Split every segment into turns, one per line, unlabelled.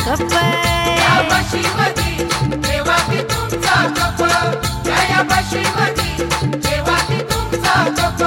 Cup.
या बशीमध्ये ठेवा की तुमचा कप. या बशीमध्ये ठेवा की तुमचा कप.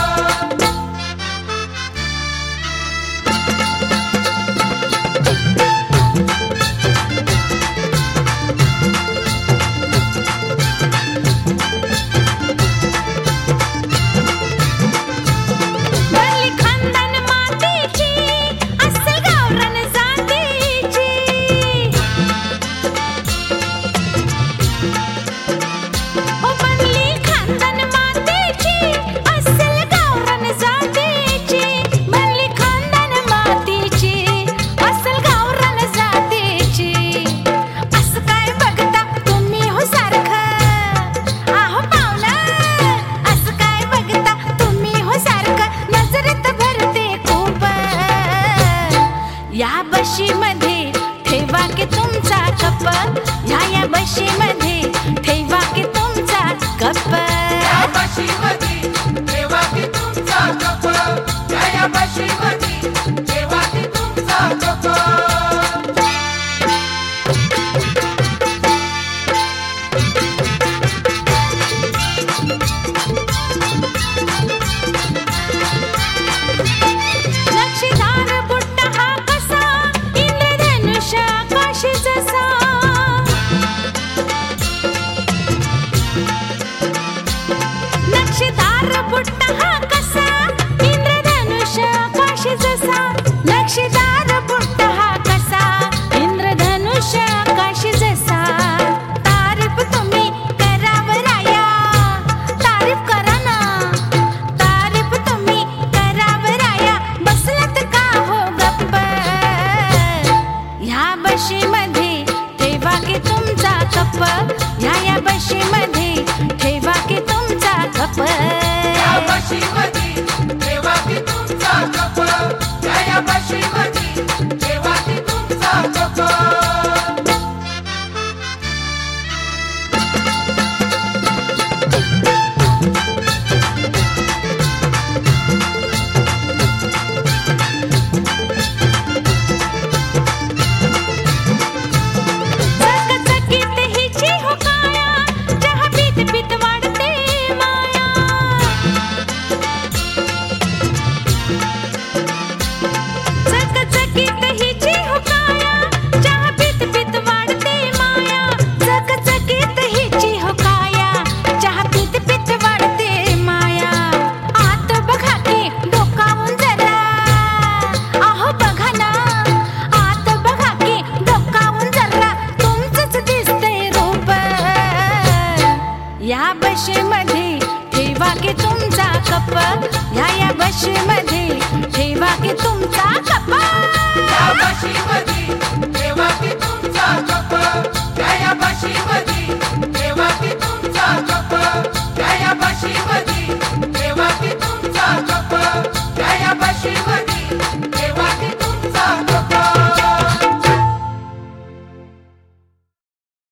या बशीमध्ये ठेवा की तुमचा कप. या बशीमध्ये ठेवा की तुमचा कप.
या बशीमध्ये ठेवा की तुमचा कप. या बशीमध्ये ठेवा की तुमचा कप.
नक्षीदार बुट्टा हा कसा इंद्रधनुष आकाशी जसा. नक्षीदार बुट्टा हा कसा इंद्रधनुष आकाशी जसा. तारीफ तुम्ही करावं राया, तारीफ करा ना. तारीफ तुम्ही करावं राया, बसलात का हो गप्प. ह्या बशीमध्ये ठेवा की तुमचा कप. या बशीमध्ये ठेवा की तुमचा कप.
या बशीमध्ये ठेवा की तुमचा कप. या बशीमध्ये ठेवा की तुमचा कप.
या बशीमध्ये ठेवा की तुमचा कप. या बशीमध्ये ठेवा की तुमचा कप.
या बशीमध्ये